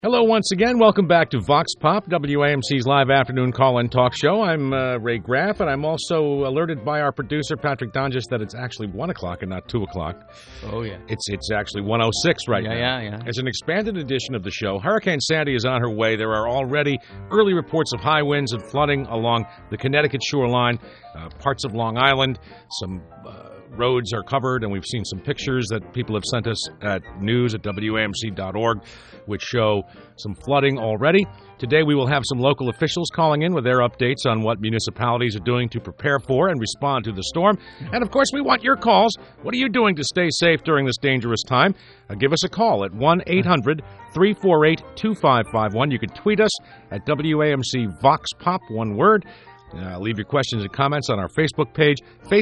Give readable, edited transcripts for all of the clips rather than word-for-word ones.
Hello once again. Welcome back to Vox Pop, WAMC's live afternoon call-in talk show. I'm Ray Graff, and I'm also alerted by our producer, Patrick Donges, that it's actually 1 o'clock and not 2 o'clock. Oh, yeah. It's actually 1:06 right now. Yeah. As an expanded edition of the show, Hurricane Sandy is on her way. There are already early reports of high winds and flooding along the Connecticut shoreline, parts of Long Island, some roads are covered, and we've seen some pictures that people have sent us at news@wamc.org, which show some flooding already. Today we will have some local officials calling in with their updates on what municipalities are doing to prepare for and respond to the storm. And, of course, we want your calls. What are you doing to stay safe during this dangerous time? Give us a call at 1-800-348-2551. You can tweet us at WAMC Vox Pop, one word. Leave your questions and comments on our Facebook page,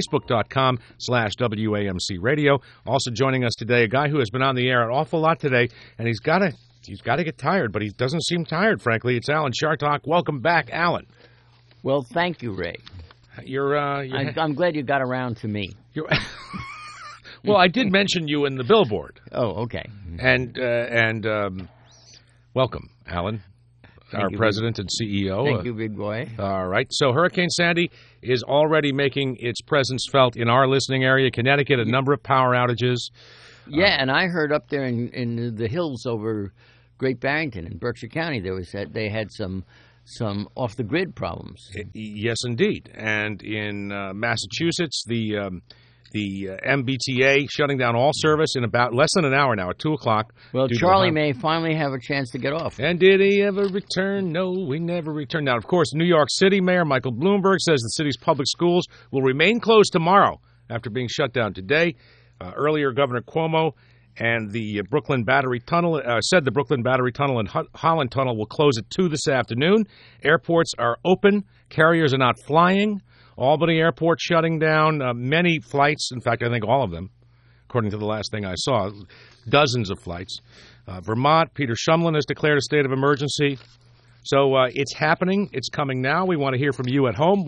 facebook.com/WAMC Radio. Also joining us today, a guy who has been on the air an awful lot today, and he's got to get tired, but he doesn't seem tired, frankly. It's Alan Chartock. Welcome back, Alan. Well, thank you, Ray. I'm glad you got around to me. Well, I did mention you in the billboard. Oh, okay. And welcome, Alan. Our president and CEO. Thank you, big boy. All right. So Hurricane Sandy is already making its presence felt in our listening area, Connecticut, a number of power outages. Yeah, and I heard up there in the hills over Great Barrington in Berkshire County, they had some off-the-grid problems. Yes, indeed. And in Massachusetts, the MBTA shutting down all service in about less than an hour now, at 2 o'clock. Well, Charlie may finally have a chance to get off. And did he ever return? No, we never returned. Now, of course, New York City Mayor Michael Bloomberg says the city's public schools will remain closed tomorrow after being shut down today. Earlier, Governor Cuomo and the Brooklyn Battery Tunnel said the Brooklyn Battery Tunnel and Holland Tunnel will close at 2 this afternoon. Airports are open. Carriers are not flying. Albany Airport shutting down many flights. In fact, I think all of them, according to the last thing I saw, dozens of flights. Vermont, Peter Shumlin has declared a state of emergency. So it's happening. It's coming now. We want to hear from you at home,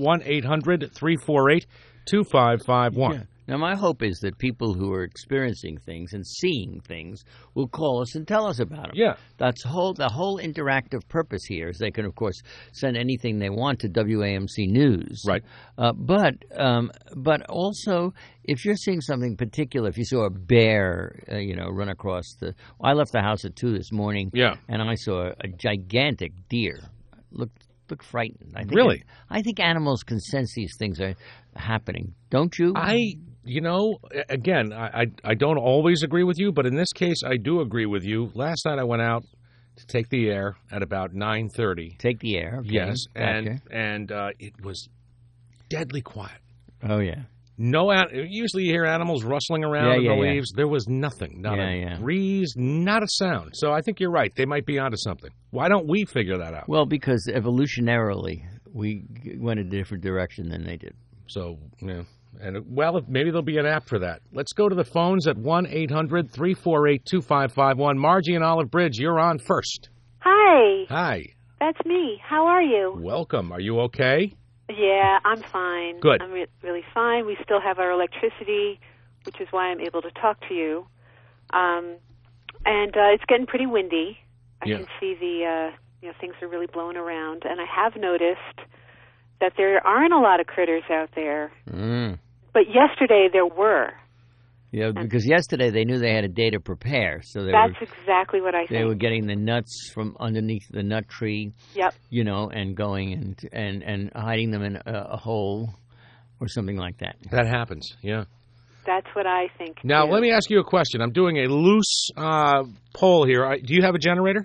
1-800-348-2551. Yeah. Now, my hope is that people who are experiencing things and seeing things will call us and tell us about them. Yeah. That's the whole interactive purpose here is they can, of course, send anything they want to WAMC News. Right. But also, if you're seeing something particular, if you saw a bear, run across I left the house at 2 this morning. Yeah. And I saw a gigantic deer. Look frightened. Really? I think animals can sense these things are happening. Don't you? Again, I don't always agree with you, but in this case, I do agree with you. Last night I went out to take the air at about 9:30. Take the air? Okay. Yes, Gotcha. and it was deadly quiet. Oh, yeah. Usually you hear animals rustling around in the leaves. There was nothing. Not a breeze, not a sound. So I think you're right. They might be onto something. Why don't we figure that out? Well, because evolutionarily, we went a different direction than they did. So, yeah. And, maybe there'll be an app for that. Let's go to the phones at 1-800-348-2551. Margie in Olive Bridge, you're on first. Hi. Hi. That's me. How are you? Welcome. Are you okay? Yeah, I'm fine. Good. I'm really fine. We still have our electricity, which is why I'm able to talk to you. And it's getting pretty windy. I can see things are really blowing around. And I have noticed that there aren't a lot of critters out there. Mm. But yesterday there were. Yeah, because yesterday they knew they had a day to prepare. So that's exactly what I think. They were getting the nuts from underneath the nut tree. Yep. And going and hiding them in a hole or something like that. That happens, yeah. That's what I think. Now, too. let me ask you a question. I'm doing a loose poll here. Do you have a generator?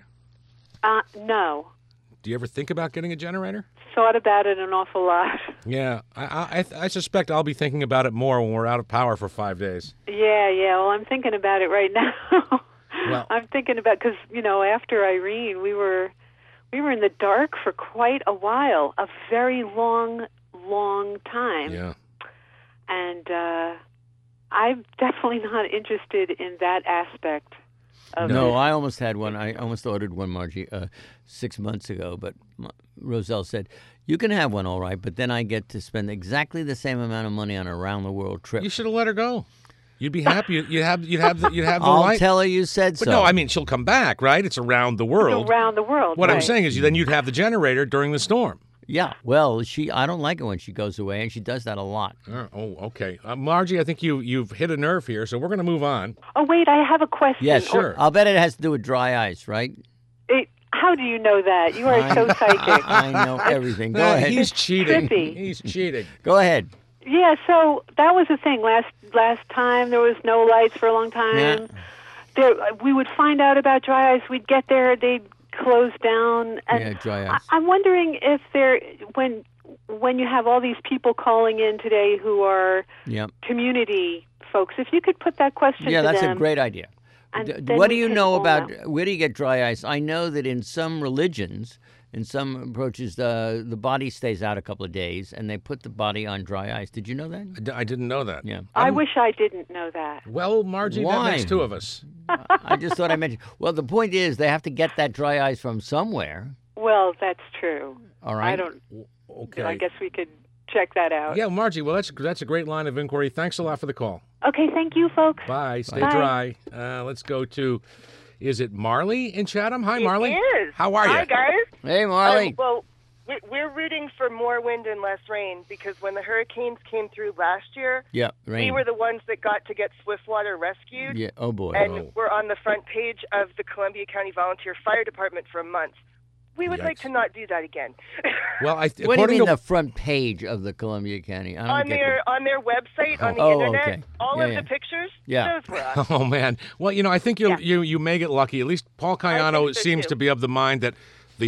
No. Do you ever think about getting a generator? Thought about it an awful lot. Yeah, I suspect I'll be thinking about it more when we're out of power for 5 days. Yeah. Well, I'm thinking about it right now. Well, I'm thinking about because after Irene, we were in the dark for quite a while, a very long time. Yeah. And I'm definitely not interested in that aspect. No, I almost had one. I almost ordered one, Margie, 6 months ago. But Roselle said, you can have one, all right, but then I get to spend exactly the same amount of money on a round-the-world trip. You should have let her go. You'd be happy. You'd have the I'll light. tell her you said But so. no, I mean she'll come back, right? It's around the world. Around the world. What right. I'm saying is, then you'd have the generator during the storm. Yeah, well, I don't like it when she goes away, and she does that a lot. Oh, okay. Margie, I think you've hit a nerve here, so we're going to move on. Oh, wait, I have a question. Yeah, sure. I'll bet it has to do with dry ice, right? How do you know that? You are so psychic. I know everything. Go ahead. He's cheating. Trippy. He's cheating. Go ahead. Yeah, so that was the thing. Last time there was no lights for a long time. Yeah. We would find out about dry ice. We'd get there, they'd close down. And Yeah, dry ice. I'm wondering if when you have all these people calling in today who are Yep. community folks, if you could put that question Yeah, to that's them. a great idea. And then What do we you can know all about know. where do you get dry ice? I know that in some religions, in some approaches, the body stays out a couple of days, and they put the body on dry ice. Did you know that? I didn't know that. Yeah. I wish I didn't know that. Well, Margie, that Why? makes two of us. I just thought I mentioned. Well, the point is they have to get that dry ice from somewhere. Well, that's true. All right. I don't. Okay. I guess we could check that out. Yeah, Margie. Well, that's a great line of inquiry. Thanks a lot for the call. Okay, thank you, folks. Bye. Stay Bye. dry. Let's go to. Is it Marley in Chatham? Hi, Marley. It is. How are you? Hi, guys. Hey, Marley. Well, we're rooting for more wind and less rain because when the hurricanes came through last year, Yeah, rain. we were the ones that got to get Swiftwater rescued. Yeah. Oh boy. And we're on the front page of the Columbia County Volunteer Fire Department for months. We would like Yikes. to not do that again. Well, What do you according mean to the front page of the Columbia County? I don't on get their website, on the Oh, internet, okay. all Yeah, of yeah. the pictures, Yeah. those were us. Oh man. Well, I think you may get lucky. At least Paul Cayano think so, seems too. to be of the mind that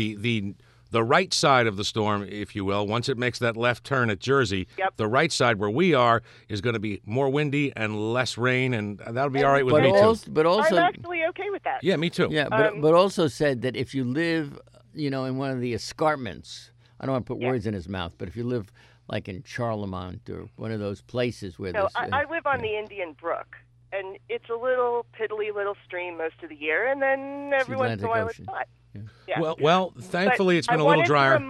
the right side of the storm, if you will, once it makes that left turn at Jersey, Yep. the right side where we are is going to be more windy and less rain, and that'll be all right with But me too. but also, I'm actually okay with that. Yeah, me too. yeah, but also said that if you live, in one of the escarpments, I don't want to put words in his mouth, but if you live like in Charlemont or one of those places where No, there's, I live on the Indian Brook, and it's a little piddly little stream most of the year, and then every once in a Atlantic while Ocean. it's not. Yeah. Well, thankfully But it's been I a little wanted drier.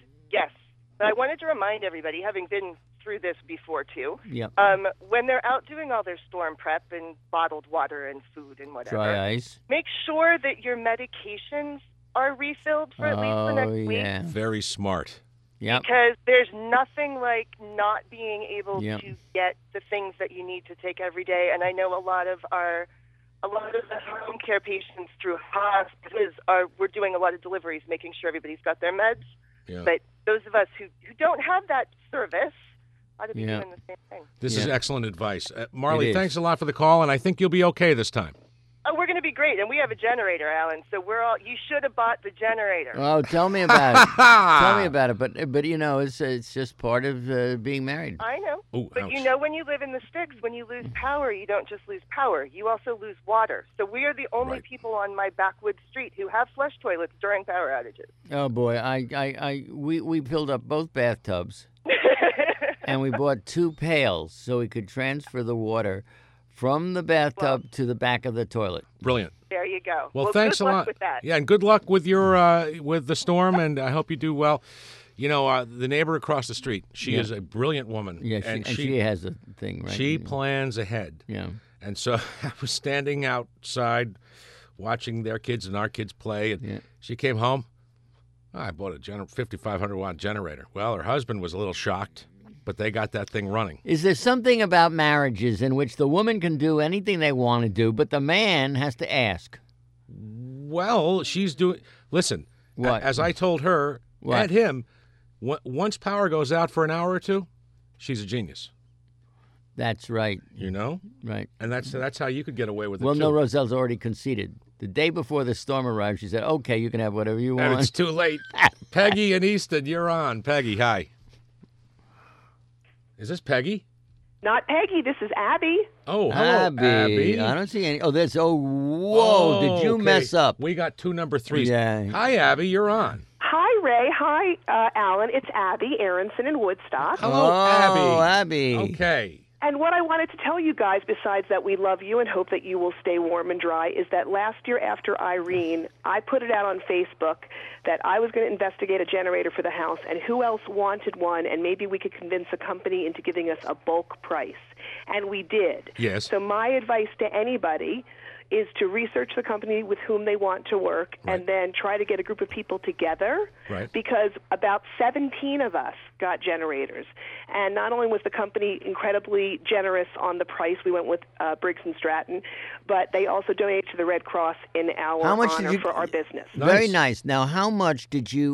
But I wanted to remind everybody, having been through this before too, yeah, when they're out doing all their storm prep and bottled water and food and whatever, dry ice. make sure that your medications are refilled for at least the next week. yeah, Very smart. yep. Because there's nothing like not being able Yep. to get the things that you need to take every day. And I know a lot of the home care patients through hospices we're doing a lot of deliveries, making sure everybody's got their meds. Yeah. But those of us who don't have that service ought to be Yeah. doing the same thing. This is Yeah. excellent advice. It Marley, is. thanks a lot for the call, and I think you'll be okay this time. Oh, we're going to be great, and we have a generator, Alan. So you should have bought the generator. Oh, tell me about it. Tell me about it. But it's just part of being married. I know. Ooh, But ouch. when you live in the sticks, when you lose power, you don't just lose power. You also lose water. So we are the only Right. people on my backwoods street who have flush toilets during power outages. Oh boy, we filled up both bathtubs and we bought 2 pails so we could transfer the water from the bathtub to the back of the toilet. Brilliant. There you go. Well, thanks good a luck lot. with that. Yeah, and good luck with your with the storm, and I hope you do well. The neighbor across the street, she Yeah. is a brilliant woman. Yeah, and she has a thing, right? she plans ahead. Yeah. And so I was standing outside watching their kids and our kids play, and Yeah. she came home. I bought a 5,500-watt generator. Well, her husband was a little shocked, but they got that thing running. Is there something about marriages in which the woman can do anything they want to do, but the man has to ask? Well, she's doing. Listen, What? as I told her What? and him, once power goes out for an hour or two, she's a genius. That's right. Right. And that's how you could get away with it. Well, too. no, Roselle's already conceded. The day before the storm arrived, she said, "Okay, you can have whatever you And want." it's too late. Peggy and Easton, you're on. Peggy, hi. Is this Peggy? Not Peggy. This is Abby. Oh, hello, Abby. I don't see any. Oh, there's. Oh, whoa! Did you okay. mess up? We got 2 number 3s. Yeah. Hi, Abby. You're on. Hi, Ray. Hi, Alan. It's Abby Aronson in Woodstock. Hello, Oh, Abby. Abby. Okay. And what I wanted to tell you guys, besides that we love you and hope that you will stay warm and dry, is that last year after Irene, I put it out on Facebook that I was going to investigate a generator for the house and who else wanted one, and maybe we could convince a company into giving us a bulk price. And we did. Yes. So my advice to anybody is to research the company with whom they want to work and then try to get a group of people together because about 17 of us got generators. And not only was the company incredibly generous on the price, we went with Briggs & Stratton, but they also donated to the Red Cross in our honor for our business. Very nice. Now, how much did you,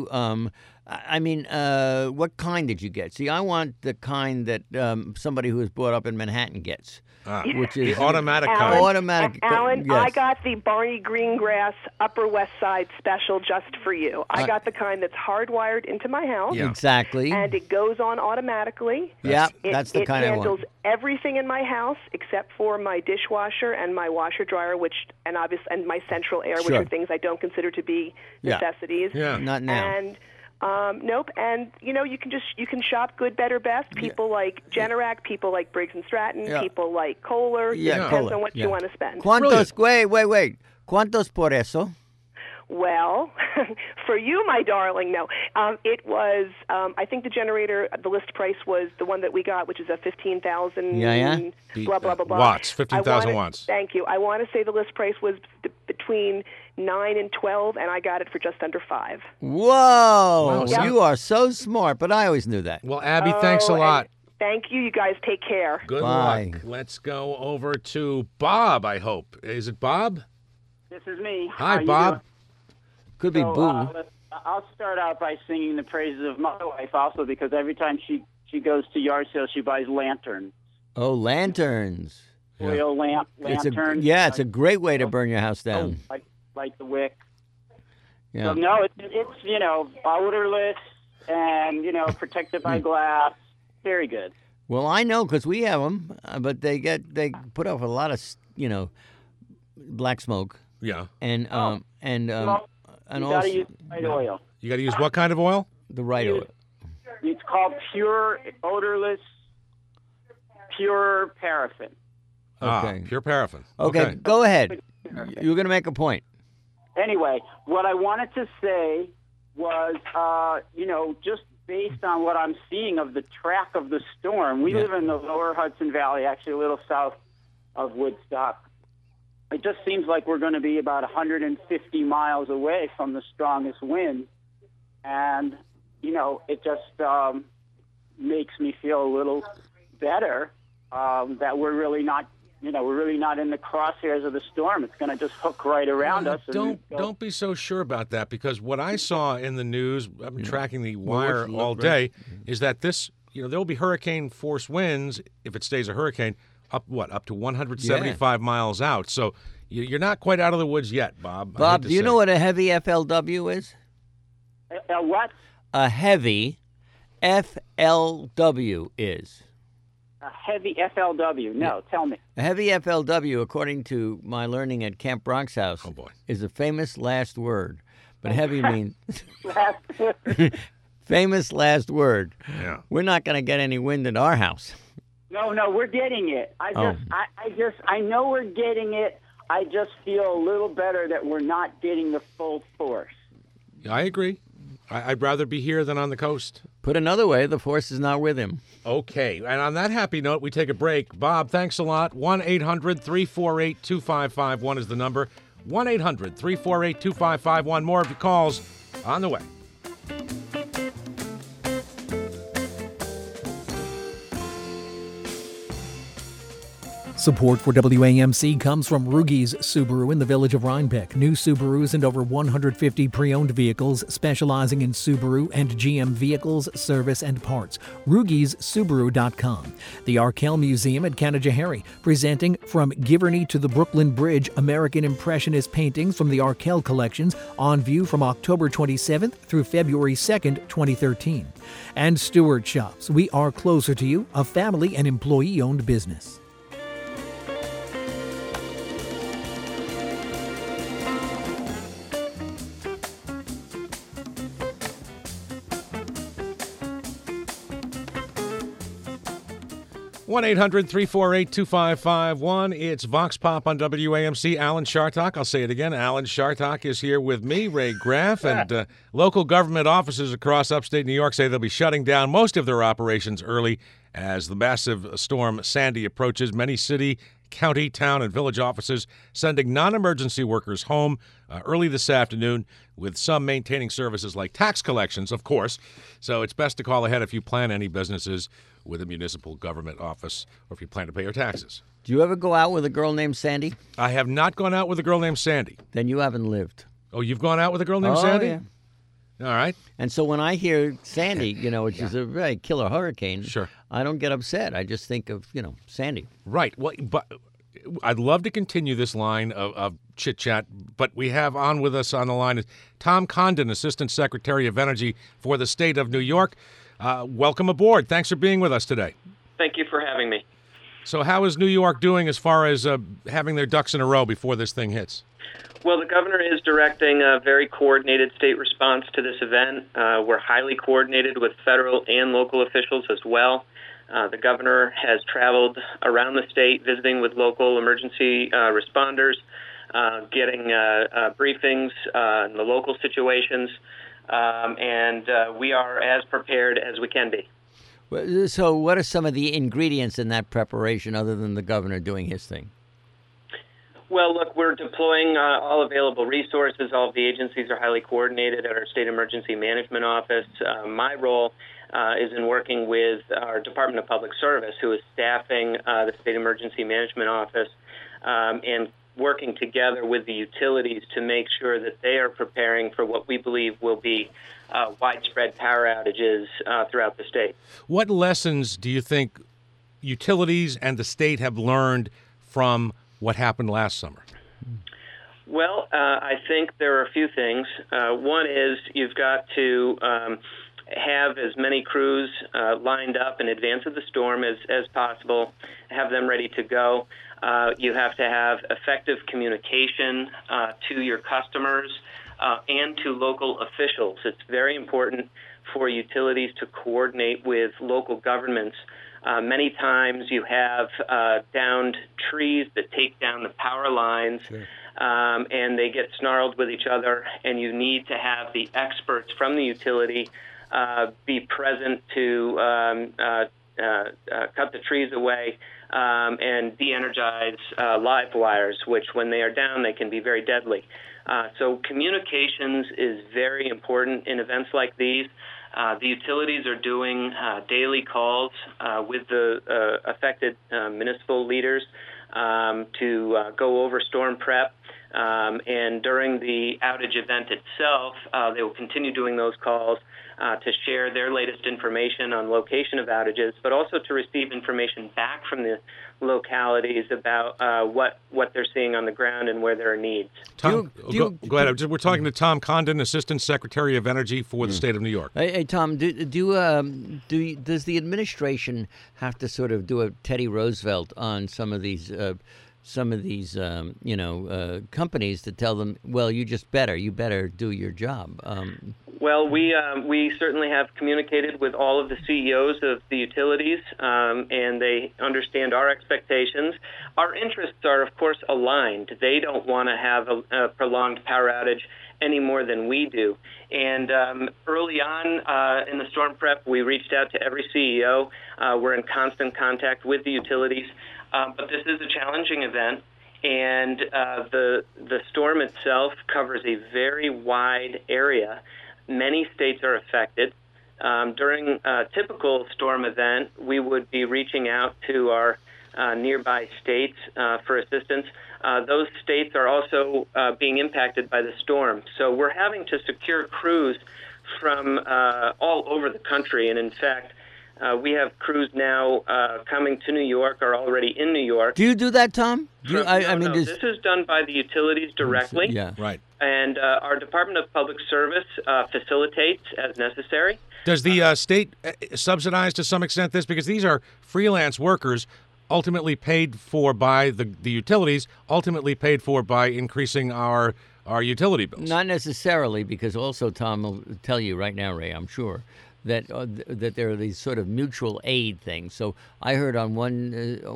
what kind did you get? See, I want the kind that somebody who was brought up in Manhattan gets. Which is the automatic kind. Alan, yes. I got the Barney Greengrass Upper West Side special just for you. I got the kind that's hardwired into my house. Yeah. Exactly. And it goes on automatically. That's the kind I want. It handles everything in my house except for my dishwasher and my washer dryer, and my central air, which are things I don't consider to be necessities. Yeah. Not now. And nope. And you can shop good, better, best. People like Generac, people like Briggs and Stratton, people like Kohler. It depends on what you want to spend. ¿Cuántos? Wait. ¿Cuántos por eso? Well, for you, my darling, no. It was, I think the generator, the list price was the one that we got, which is a 15,000 blah, blah, blah, blah. Watts, 15,000 watts. Thank you. I want to say the list price was between 9 and 12, and I got it for just under 5. Whoa! Wow, you are so smart, but I always knew that. Well, Abby, thanks a lot. Thank you. You guys take care. Good luck. Let's go over to Bob, I hope. Is it Bob? This is me. Hi, Bob. Could be Boo. I'll start out by singing the praises of my wife also because every time she goes to yard sales, she buys lanterns. Oh, lanterns. Oil lanterns. It's a great way to burn your house down. Like the wick. Yeah. So, no, it's odorless and, protected by glass. Very good. Well, I know because we have them, but they put off a lot of, black smoke. Yeah. And you got to use the right oil. You got to use what kind of oil? The right oil. It's called pure, odorless, pure paraffin. Okay. Pure paraffin. Okay, go ahead. You were going to make a point. Anyway, what I wanted to say was, just based on what I'm seeing of the track of the storm, we live in the lower Hudson Valley, actually a little south of Woodstock. It just seems like we're going to be about 150 miles away from the strongest wind. And, it just makes me feel a little better that we're really not in the crosshairs of the storm. It's going to just hook right around us. Don't be so sure about that because what I saw in the news, I've been tracking the wire all day, is that this, there will be hurricane force winds if it stays a hurricane. Up to 175 miles out. So you're not quite out of the woods yet, Bob. Bob, do you know what a heavy FLW is? A what? A heavy FLW is. A heavy FLW? No, tell me. A heavy FLW, according to my learning at Camp Bronx House, is a famous last word. But heavy means... last word. Famous last word. Yeah. We're not going to get any wind in our house. No, we're getting it. I know we're getting it. I just feel a little better that we're not getting the full force. I agree. I'd rather be here than on the coast. Put another way, the force is not with him. Okay, and on that happy note, we take a break. Bob, thanks a lot. 1-800-348-2551 is the number. 1-800-348-2551. More of your calls on the way. Support for WAMC comes from Rugi's Subaru in the village of Rhinebeck. New Subarus and over 150 pre-owned vehicles specializing in Subaru and GM vehicles, service, and parts. Rugi'sSubaru.com. The Arkell Museum at Canajoharie, presenting From Giverny to the Brooklyn Bridge, American Impressionist paintings from the Arkell collections, on view from October 27th through February 2nd, 2013. And Stewart Shops. We are closer to you, a family and employee-owned business. 1-800-348-2551. It's Vox Pop on WAMC. Alan Chartock. I'll say it again. Alan Chartock is here with me, Ray Graff, and local government offices across upstate New York say they'll be shutting down most of their operations early as the massive storm Sandy approaches. Many city, county, town, and village offices sending non-emergency workers home early this afternoon, with some maintaining services like tax collections, of course. So it's best to call ahead if you plan any businesses with a municipal government office or if you plan to pay your taxes. Do you ever go out with a girl named Sandy? I have not gone out with a girl named Sandy. Then you haven't lived. Oh, you've gone out with a girl named Sandy? Yeah. All right. And so when I hear Sandy, which is a very killer hurricane, sure, I don't get upset. I just think of, Sandy. Right. Well, but I'd love to continue this line of chit-chat, but we have on with us on the line Tom Condon, Assistant Secretary of Energy for the state of New York. Welcome aboard. Thanks for being with us today. Thank you for having me. So how is New York doing as far as having their ducks in a row before this thing hits? Well, the governor is directing a very coordinated state response to this event. We're highly coordinated with federal and local officials as well. The governor has traveled around the state visiting with local emergency responders, getting briefings in the local situations, and we are as prepared as we can be. So what are some of the ingredients in that preparation other than the governor doing his thing? Well, look, we're deploying all available resources. All of the agencies are highly coordinated at our State Emergency Management Office. My role is in working with our Department of Public Service, who is staffing the State Emergency Management Office, and working together with the utilities to make sure that they are preparing for what we believe will be widespread power outages throughout the state. What lessons do you think utilities and the state have learned from what happened last summer? Well, I think there are a few things. One is you've got to have as many crews lined up in advance of the storm as possible, have them ready to go. You have to have effective communication to your customers and to local officials. It's very important for utilities to coordinate with local governments. Many times you have downed trees that take down the power lines, sure, and they get snarled with each other, and you need to have the experts from the utility be present to cut the trees away and de-energize live wires, which when they are down, they can be very deadly. So communications is very important in events like these. The utilities are doing daily calls with the affected municipal leaders to go over storm prep. And during the outage event itself, they will continue doing those calls to share their latest information on location of outages, but also to receive information back from the localities about what they're seeing on the ground and where there are needs. Tom, go ahead. We're talking to Tom Condon, Assistant Secretary of Energy for the state of New York. Hey Tom, does the administration have to sort of do a Teddy Roosevelt on some of these companies to tell them, well, you better do your job? Well, we certainly have communicated with all of the CEOs of the utilities, and they understand our expectations. Our interests are, of course, aligned. They don't want to have a prolonged power outage any more than we do. And early on in the storm prep, we reached out to every CEO. We're in constant contact with the utilities. But this is a challenging event, and the storm itself covers a very wide area. Many states are affected. During a typical storm event, we would be reaching out to our nearby states for assistance. Those states are also being impacted by the storm. So we're having to secure crews from all over the country, and in fact, we have crews now coming to New York, or already in New York. Do you do that, Tom? This is done by the utilities directly. Yeah, right. And our Department of Public Service facilitates as necessary. Does the state subsidize to some extent this? Because these are freelance workers ultimately paid for by the utilities, ultimately paid for by increasing our utility bills. Not necessarily, because also Tom will tell you right now, Ray, I'm sure, that there are these sort of mutual aid things. So I heard on one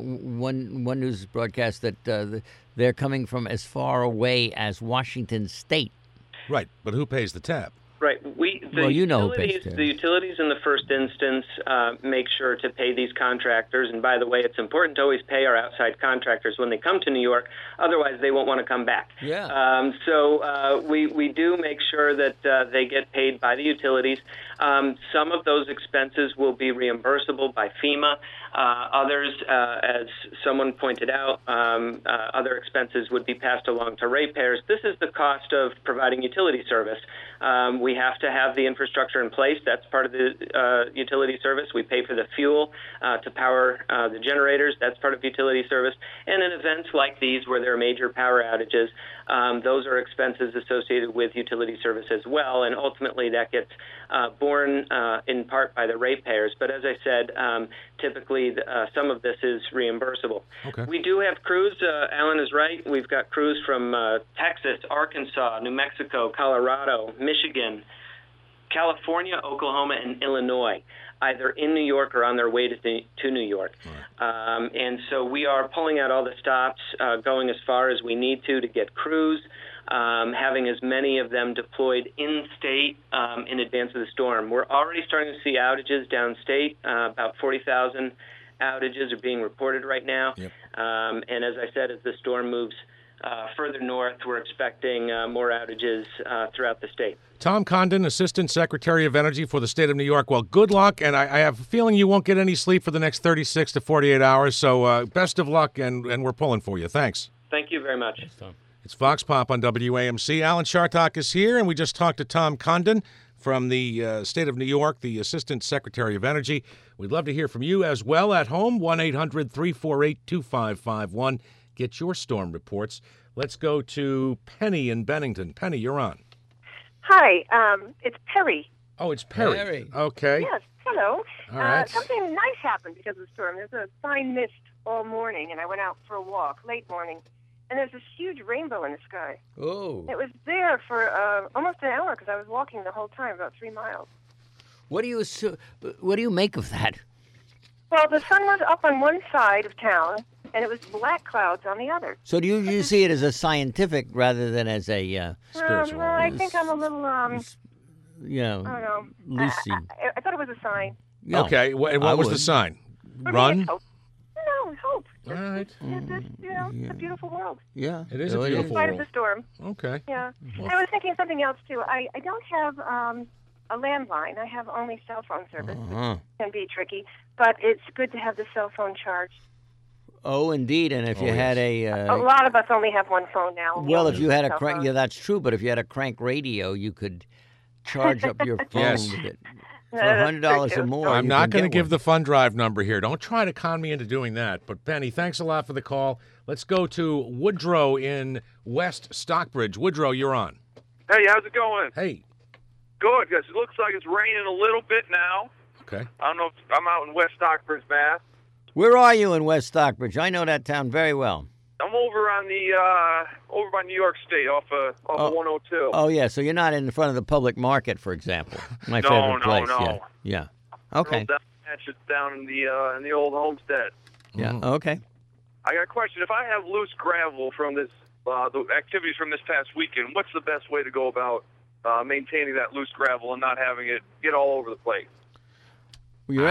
news broadcast that they're coming from as far away as Washington State. Right, but who pays the tab? Right. The utilities in the first instance make sure to pay these contractors. And by the way, it's important to always pay our outside contractors when they come to New York. Otherwise, they won't want to come back. Yeah. So we do make sure that they get paid by the utilities. Some of those expenses will be reimbursable by FEMA. Others, as someone pointed out, other expenses would be passed along to ratepayers. This is the cost of providing utility service. We have to have the infrastructure in place. That's part of the utility service. We pay for the fuel to power the generators. That's part of utility service. And in events like these where there are major power outages, those are expenses associated with utility service as well. And ultimately that gets borne in part by the ratepayers. But as I said, typically some of this is reimbursable. Okay. We do have crews. Alan is right. We've got crews from Texas, Arkansas, New Mexico, Colorado, Michigan, California, Oklahoma, and Illinois, either in New York or on their way to New York. Right. And so we are pulling out all the stops, going as far as we need to get crews, having as many of them deployed in-state in advance of the storm. We're already starting to see outages downstate. About 40,000 outages are being reported right now. Yep. And as I said, as the storm moves further north, we're expecting more outages throughout the state. Tom Condon, Assistant Secretary of Energy for the state of New York. Well, good luck, and I have a feeling you won't get any sleep for the next 36 to 48 hours, so best of luck, and we're pulling for you. Thanks. Thank you very much. Thanks, Tom. It's Vox Pop on WAMC. Alan Chartock is here, and we just talked to Tom Condon from the state of New York, the Assistant Secretary of Energy. We'd love to hear from you as well at home, 1-800-348-2551. Get your storm reports. Let's go to Penny in Bennington. Penny, you're on. Hi, it's Perry. Oh, it's Perry. Perry. Okay. Yes, hello. All right. Something nice happened because of the storm. There's a fine mist all morning, and I went out for a walk late morning, and there's this huge rainbow in the sky. Oh. It was there for almost an hour because I was walking the whole time, about 3 miles. What do you make of that? Well, the sun was up on one side of town, and it was black clouds on the other. So do you see it as a scientific rather than as a spiritual? I think I'm a little, I don't know. Lucy. I thought it was a sign. No, okay, what was the sign? Run? Hope. No, hope. All right. It's a beautiful world. Yeah. It is a beautiful In spite of world. the storm. Okay. Yeah. I was thinking something else, too. I don't have a landline. I have only cell phone service, which can be tricky. But it's good to have the cell phone charged. Oh, indeed. And if you had a lot of us only have one phone now. Well, if you had a crank, yeah, that's true. But if you had a crank radio, you could charge up your phone with it. For $100 or more. I'm not going to give the Fund Drive number here. Don't try to con me into doing that. But, Penny, thanks a lot for the call. Let's go to Woodrow in West Stockbridge. Woodrow, you're on. Hey, how's it going? Hey. Good, guys. It looks like it's raining a little bit now. Okay. I don't know if I'm out in West Stockbridge, Mass. Where are you in West Stockbridge? I know that town very well. I'm over on the over by New York State, off of 102. Oh yeah, so you're not in front of the public market, for example. My favorite place. No. Yeah. Okay. It's down in the old homestead. Yeah. Okay. I got a question. If I have loose gravel from this the activities from this past weekend, what's the best way to go about maintaining that loose gravel and not having it get all over the place? You're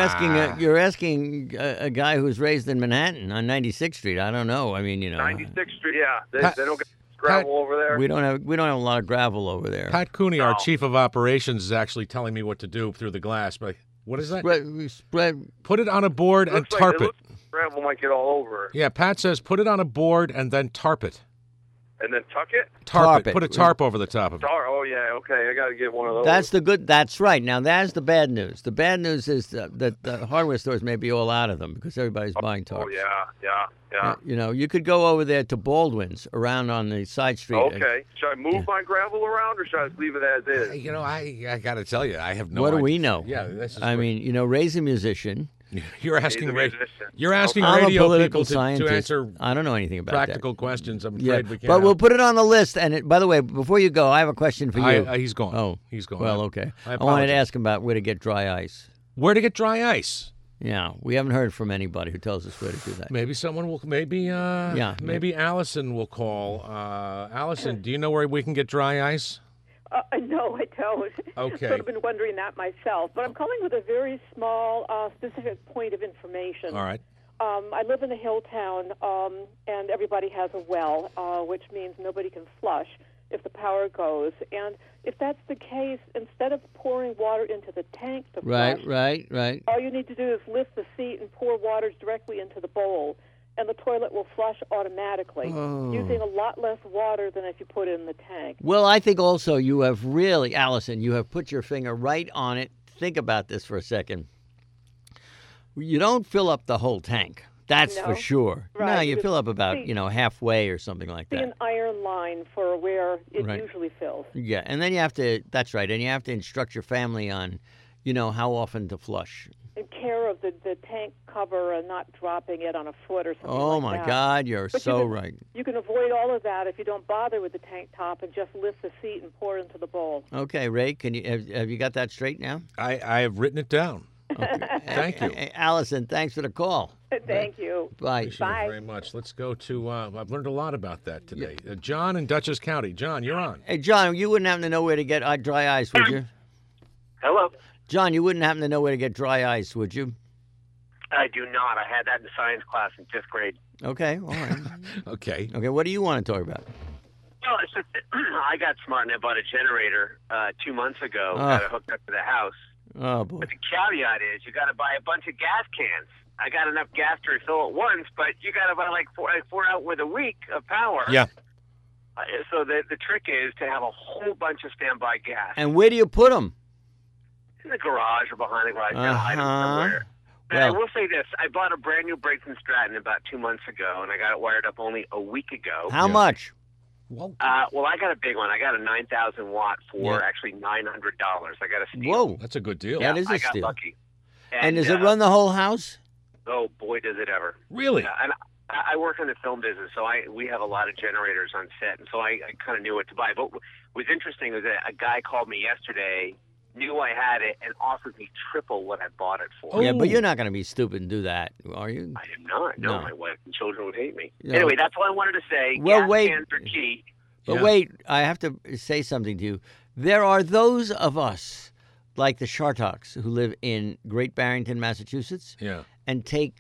asking a guy who's raised in Manhattan on 96th Street. I don't know. I mean, 96th Street, yeah. They don't get gravel over there. We don't have a lot of gravel over there. Pat Cooney, our chief of operations, is actually telling me what to do through the glass. But what is that? Put it on a board and tarp it. Gravel might get all over. Yeah, Pat says put it on a board and then tarp it. And then tuck it? Tarp it. Put a tarp over the top of it. Oh, yeah, okay. I got to get one of those. That's right. Now, that's the bad news. The bad news is that the hardware stores may be all out of them because everybody's buying tarps. Oh, yeah. You could go over there to Baldwin's around on the side street. Okay. Should I move my gravel around or should I just leave it as is? I got to tell you, I have no idea. idea. What do we know? Yeah, this is I mean, Ray's a musician. You're asking He's a musician. You're asking I'm radio a political people scientist. to answer. I don't know anything about practical questions. I'm afraid we can't. But we'll put it on the list. And by the way, before you go, I have a question for you. He's gone. Oh, he's gone. Well, okay. I wanted to ask him about where to get dry ice. Where to get dry ice? Yeah, we haven't heard from anybody who tells us where to do that. Maybe someone will. Maybe Allison will call. Allison, do you know where we can get dry ice? No, I don't. Okay. Sort of been wondering that myself. But I'm calling with a very small, specific point of information. All right. I live in a hill town, and everybody has a well, which means nobody can flush if the power goes. And if that's the case, instead of pouring water into the tank to flush, right. all you need to do is lift the seat and pour water directly into the bowl, and the toilet will flush automatically, using a lot less water than if you put it in the tank. Well, I think also you have really, Allison, you have put your finger right on it. Think about this for a second. You don't fill up the whole tank. That's for sure. Right. No, you fill up about, halfway or something like that. An iron line for where it usually fills. Yeah, and then you have to, that's right, and you have to instruct your family on, how often to flush. And care of the tank cover and not dropping it on a foot or something Oh, like that. my God, you're so right. You can avoid all of that if you don't bother with the tank top and just lift the seat and pour it into the bowl. Okay, Ray, have you got that straight now? I have written it down. Okay. Thank you. Allison, thanks for the call. Thank you. Bye. Appreciate it very much. Let's go to, I've learned a lot about that today. John in Dutchess County. John, you're on. Hey, John, you wouldn't happen to know where to get dry ice, would you? Hello. John, you wouldn't happen to know where to get dry ice, would you? I do not. I had that in science class in 5th grade. Okay, all right. Okay, what do you want to talk about? Well, it's just that I got smart and I bought a generator 2 months ago. Got it hooked up to the house. Oh, boy. But the caveat is you got to buy a bunch of gas cans. I got enough gas to refill at once, but you got to buy like four out with a week of power. Yeah. So the trick is to have a whole bunch of standby gas. And where do you put them? In the garage or behind the garage. Hide them somewhere. And I will say this. I bought a brand new Briggs & Stratton about 2 months ago, and I got it wired up only a week ago. How much? Well, I got a big one. I got a 9,000 watt for actually $900. I got a steal. Whoa. That's a good deal. That is a I steal. got lucky. And does it run the whole house? Oh, boy, does it ever. Really? And I work in the film business, so we have a lot of generators on set, and so I kind of knew what to buy. But what was interesting was that a guy called me yesterday, knew I had it, and offered me triple what I bought it for. Oh. Yeah, but you're not going to be stupid and do that, are you? I am not. No, my wife and children would hate me. No. Anyway, that's all I wanted to say. Well, Gas wait. cans are key. But wait, I have to say something to you. There are those of us, like the Shartoks, who live in Great Barrington, Massachusetts, and take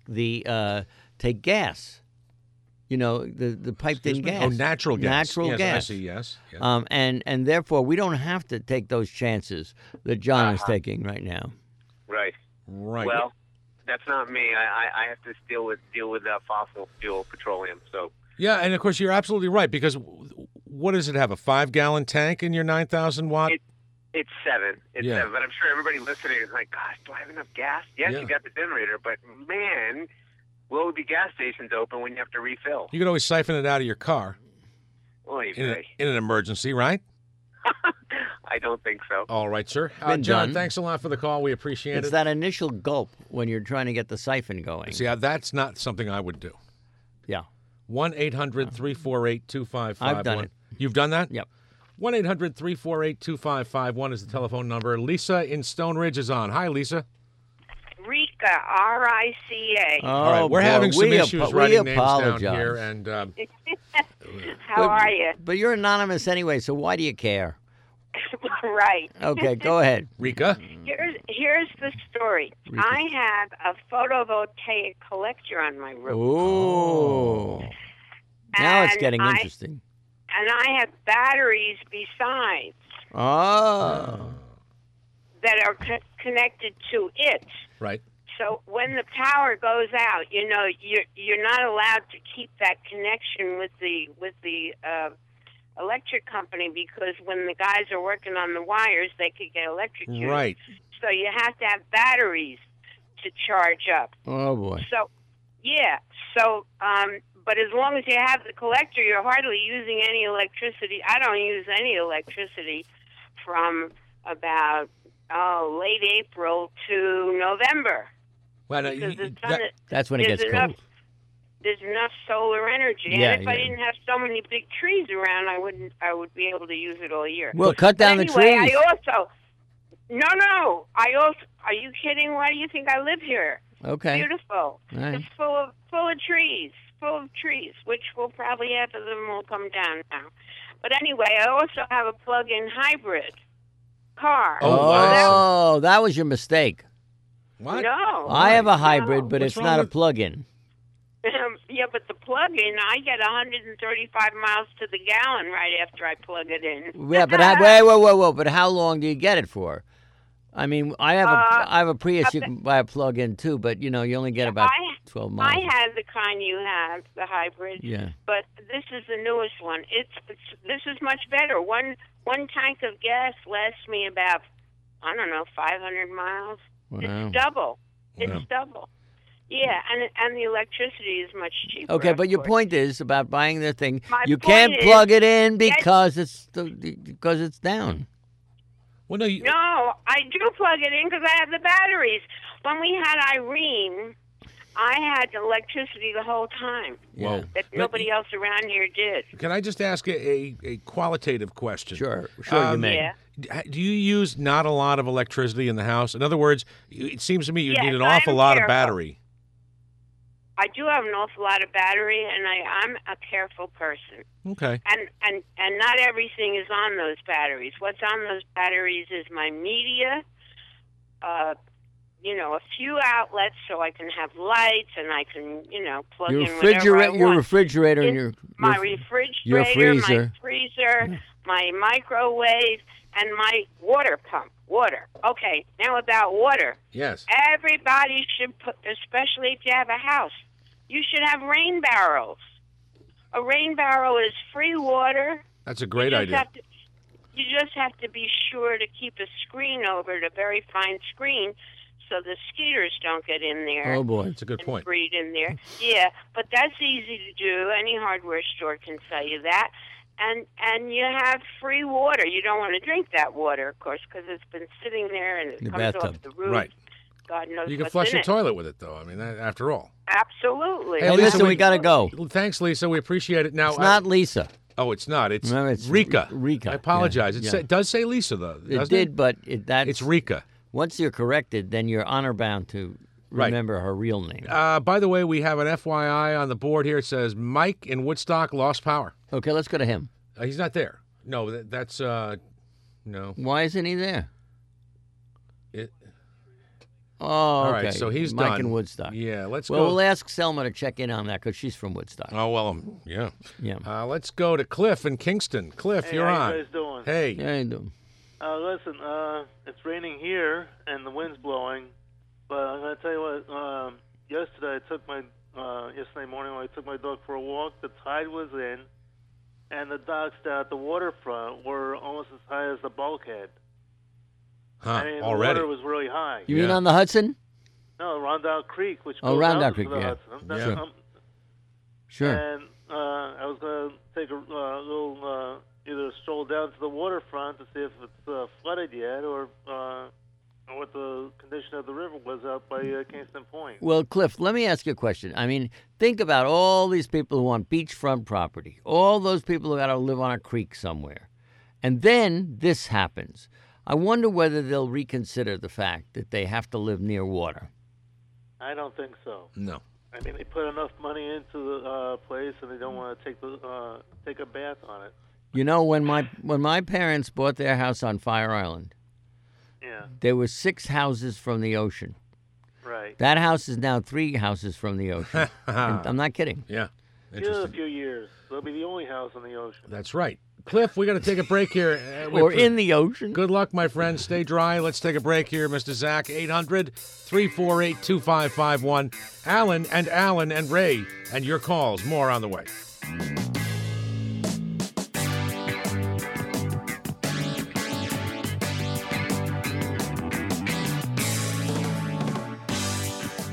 gas. The piped-in gas. Oh, natural gas. Natural gas. I see, yes. And therefore, we don't have to take those chances that John is taking right now. Right. Well, that's not me. I have to deal with fossil fuel petroleum. So. Yeah, and of course you're absolutely right, because what does it have, a 5-gallon tank in your 9,000 watt? It's 7. It's 7. But I'm sure everybody listening is like, gosh, do I have enough gas? Yes, you got the generator, but man, will there be gas stations open when you have to refill? You could always siphon it out of your car in an emergency, right? I don't think so. All right, sir. John, done. Thanks a lot for the call. We appreciate it. It's that initial gulp when you're trying to get the siphon going. See, that's not something I would do. Yeah. 1-800-348-2551. I've done it. You've done that? Yep. 1-800-348-2551 is the telephone number. Lisa in Stone Ridge is on. Hi, Lisa. Rica, R-I-C-A. All right, we're having some issues writing names down here. And How are you? But you're anonymous anyway, so why do you care? Right. Okay, go ahead. Rika? Here's the story. Rika. I have a photovoltaic collector on my roof. Ooh. Now it's getting interesting. And I have batteries besides that are connected to it. Right. So when the power goes out, you're not allowed to keep that connection with the electric company, because when the guys are working on the wires, they could get electrocuted. Right. So you have to have batteries to charge up. Oh, boy. So, yeah. So, but as long as you have the collector, you're hardly using any electricity. I don't use any electricity from about late April to November. Well, no, that's when it gets cold. There's enough solar energy, and if I didn't have so many big trees around, I would be able to use it all year. Well, cut down the trees. Are you kidding? Why do you think I live here? Okay. Beautiful. Right. It's full of trees, which will probably half of them will come down now. But anyway, I also have a plug-in hybrid car. Oh, that was your mistake. What? No. I have a hybrid, but it's not a plug-in. Yeah, but the plug-in, I get 135 miles to the gallon right after I plug it in. Yeah, but whoa. But how long do you get it for? I mean, I have a Prius. You can buy a plug-in too, but you only get about 12 miles. I have the kind you have, the hybrid. Yeah. But this is the newest one. This is much better. One tank of gas lasts me about 500 miles. Wow. It's double. Wow. It's double. Yeah, and the electricity is much cheaper. Okay, but your point is about buying the thing. You point can't plug it in because it's down. Well, no, I do plug it in because I have the batteries. When we had Irene, I had electricity the whole time. Whoa. That nobody else around here did. Can I just ask a qualitative question? Sure, you may. Yeah. Do you use not a lot of electricity in the house? In other words, it seems to me you need an awful lot of battery. I do have an awful lot of battery, and I'm a careful person. Okay. And not everything is on those batteries. What's on those batteries is my media, a few outlets so I can have lights and I can, plug in whatever I want. Your refrigerator and my refrigerator, your freezer. my freezer, my microwave, and my water pump. Water. Okay, now about water. Yes. Everybody should put, especially if you have a house, you should have rain barrels. A rain barrel is free water. That's a great idea. You just have to be sure to keep a screen over it, a very fine screen, so the skeeters don't get in there. Oh, boy. That's a good point. Breed in there. Yeah, but that's easy to do. Any hardware store can tell you that. And you have free water. You don't want to drink that water, of course, because it's been sitting there and it comes off the roof. Right. God knows you can what's flush in your it. toilet with it, though. I mean, after all. Absolutely. Hey, Lisa, we got to go. Thanks, Lisa. We appreciate it. Now, it's not Lisa. Oh, it's not. It's, it's Rika. Rika. I apologize. Yeah. It does say Lisa, though. It did, but it's Rika. Once you're corrected, then you're honor bound to remember her real name. By the way, we have an FYI on the board here. It says Mike in Woodstock lost power. Okay, let's go to him. He's not there. No, that's no. Why isn't he there? Oh, all right, okay. so he's Mike done. in Woodstock. Yeah, let's go. Well, we'll ask Selma to check in on that because she's from Woodstock. Oh, well, yeah. Yeah. Let's go to Cliff in Kingston. Cliff, you're how on. How you guys doing? Hey. How you doing? Listen, it's raining here and the wind's blowing, but I'm going to tell you what, yesterday morning when I took my dog for a walk, the tide was in, and the docks down at the waterfront were almost as high as the bulkhead. Huh, I mean, already. the water was really high. You mean on the Hudson? No, Rondout Creek, which goes Rondout down Creek, to the yeah. Hudson. Sure. And I was going to take a little, either stroll down to the waterfront to see if it's flooded yet or what the condition of the river was out by Kingston Point. Well, Cliff, let me ask you a question. I mean, think about all these people who want beachfront property, all those people who got to live on a creek somewhere. And then this happens. I wonder whether they'll reconsider the fact that they have to live near water. I don't think so. No. I mean, they put enough money into the place, and they don't want to take a bath on it. You know, when my parents bought their house on Fire Island, there were 6 houses from the ocean. Right. That house is now 3 houses from the ocean. I'm not kidding. Yeah. Give it a few years. They'll be the only house on the ocean. That's right. Cliff, we got to take a break here. Or in the ocean. Good luck, my friend. Stay dry. Let's take a break here, Mr. Zach. 800-348-2551. Alan and Ray and your calls. More on the way.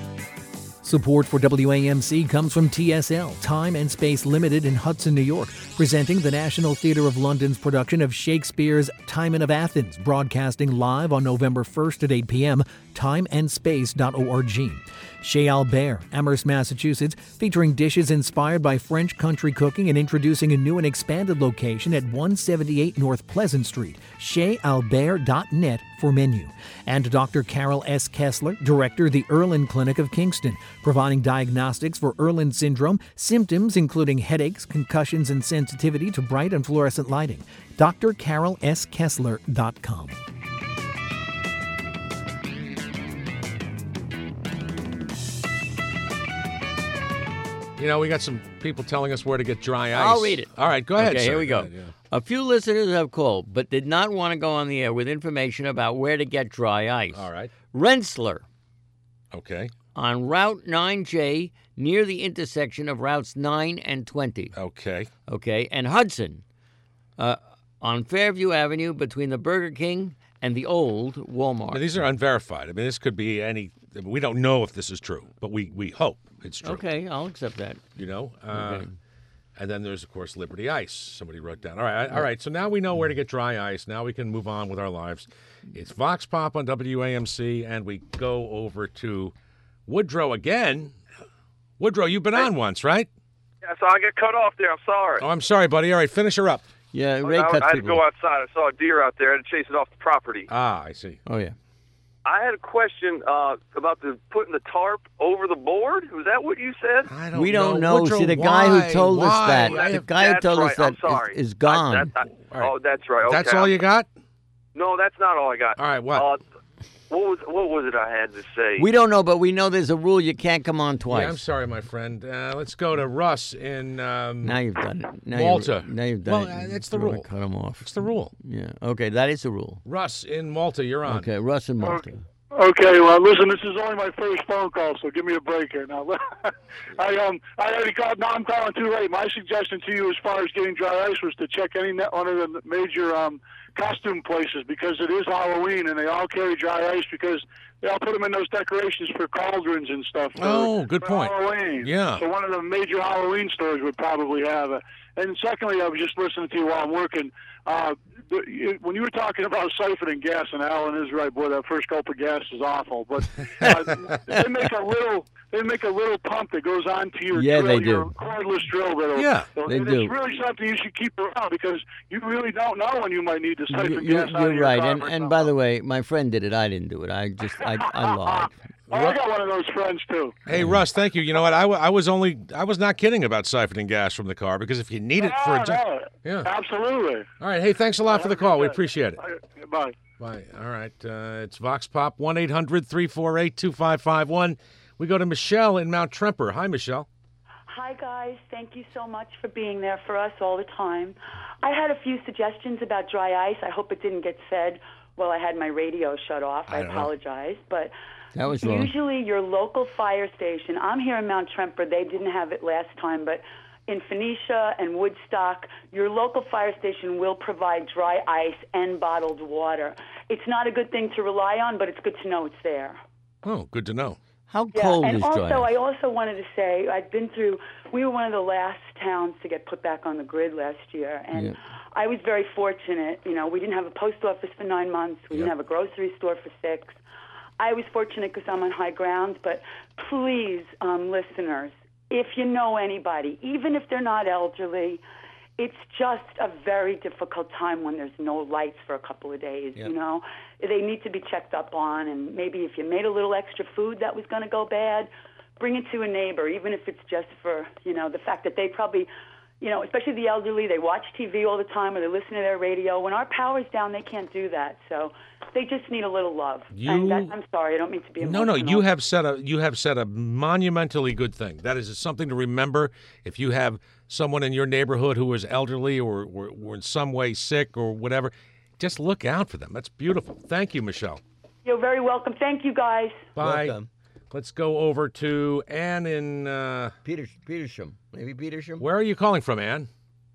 Support for WAMC comes from TSL, Time and Space Limited in Hudson, New York. presenting the National Theatre of London's production of Shakespeare's Timon of Athens, broadcasting live on November 1st at 8 p.m., timeandspace.org. Chez Albert, Amherst, Massachusetts, featuring dishes inspired by French country cooking and introducing a new and expanded location at 178 North Pleasant Street. ChezAlbert.net for menu. And Dr. Carol S. Kessler, director of the Erland Clinic of Kingston, providing diagnostics for Erland syndrome, symptoms including headaches, concussions, and sensitivity to bright and fluorescent lighting. drcarolskessler.com. You know, we got some people telling us where to get dry ice. I'll read it. All right, go ahead. Okay, sir. here we go. Go ahead, yeah. A few listeners have called, but did not want to go on the air with information about where to get dry ice. All right. Rensselaer. Okay. On Route 9J, near the intersection of Routes 9 and 20. Okay. Okay, and Hudson, on Fairview Avenue between the Burger King and the old Walmart. Now, these are unverified. I mean, this could be any. We don't know if this is true, but we hope it's true. Okay, I'll accept that. You know? Okay. And then there's, of course, Liberty Ice. Somebody wrote down. All right. So now we know where to get dry ice. Now we can move on with our lives. It's Vox Pop on WAMC, and we go over to Woodrow again. Woodrow, you've been on once, right? Yeah, so I get cut off there. I'm sorry. Oh, I'm sorry, buddy. All right, finish her up. Yeah, I had to go outside. I saw a deer out there. I had to chase it off the property. Ah, I see. Oh, yeah. I had a question about putting the tarp over the board. Was that what you said? We don't know. Woodrow, see, the guy who told us that, is gone. Oh, that's right. Okay. That's all you got? No, that's not all I got. All right, what? What was it I had to say? We don't know, but we know there's a rule you can't come on twice. Yeah, I'm sorry, my friend. Let's go to Russ in now you've done it. Malta. Now you've done it. Well, that's the rule. Cut him off. It's the rule. Yeah. Okay, that is the rule. Russ in Malta, you're on. Okay, Russ in Malta. Okay, well, listen, this is only my first phone call, so give me a break here. Now, I already called. Now I'm calling too late. My suggestion to you as far as getting dry ice was to check one of the major costume places, because it is Halloween, and they all carry dry ice because they all put them in those decorations for cauldrons and stuff. Good point. Halloween. Yeah. So one of the major Halloween stores would probably have it. And secondly, I was just listening to you while I'm working. When you were talking about siphoning gas, and Alan is right, boy, that first gulp of gas is awful. But they make a little pump that goes onto your drill, they do. your cordless drill. They do. It's really something you should keep around, because you really don't know when you might need to siphon gas out of You're your right. car. And by the way, my friend did it. I didn't do it. I lied. Oh, I got one of those friends too. Hey, Russ, thank you. You know what? I was not kidding about siphoning gas from the car, because if you need it for a job, yeah, absolutely. All right. Hey, thanks a lot for the call. We appreciate it. Bye. Bye. All right. It's Vox Pop 1-800-348-2551. We go to Michelle in Mount Tremper. Hi, Michelle. Hi, guys. Thank you so much for being there for us all the time. I had a few suggestions about dry ice. I hope it didn't get said while I had my radio shut off. I apologize, but. That was wrong. Usually your local fire station, I'm here in Mount Tremper, they didn't have it last time, but in Phoenicia and Woodstock, your local fire station will provide dry ice and bottled water. It's not a good thing to rely on, but it's good to know it's there. Oh, good to know. How cold and is also, dry ice? I also wanted to say, we were one of the last towns to get put back on the grid last year, and I was very fortunate. You know, we didn't have a post office for 9 months. We didn't have a grocery store for 6. I was fortunate because I'm on high ground, but please, listeners, if you know anybody, even if they're not elderly, it's just a very difficult time when there's no lights for a couple of days, you know. They need to be checked up on, and maybe if you made a little extra food that was going to go bad, bring it to a neighbor, even if it's just for, you know, the fact that they probably, you know, especially the elderly, they watch TV all the time or they listen to their radio. When our power's down, they can't do that, so they just need a little love. I'm sorry, I don't mean to be emotional. No, you have said a monumentally good thing. That is something to remember. If you have someone in your neighborhood who is elderly or in some way sick or whatever, just look out for them. That's beautiful. Thank you, Michelle. You're very welcome. Thank you, guys. Bye. Welcome. Let's go over to Ann in Petersham. Maybe Petersham. Where are you calling from, Ann?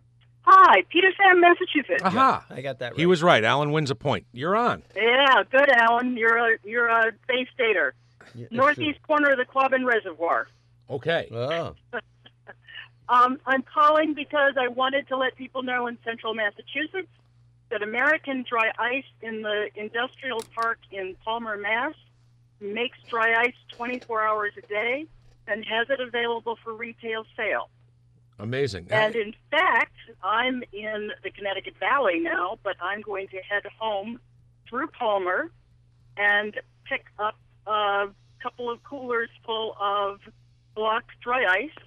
Hi, Petersham, Massachusetts. Aha! I got that right. He was right. Alan wins a point. You're on. Yeah, good, Alan. You're a Bay Stater. Northeast corner of the Quabbin Reservoir. Okay. Oh. I'm calling because I wanted to let people know in central Massachusetts that American Dry Ice in the industrial park in Palmer, Mass. makes dry ice 24 hours a day and has it available for retail sale. Amazing. And in fact, I'm in the Connecticut Valley now, but I'm going to head home through Palmer and pick up a couple of coolers full of block dry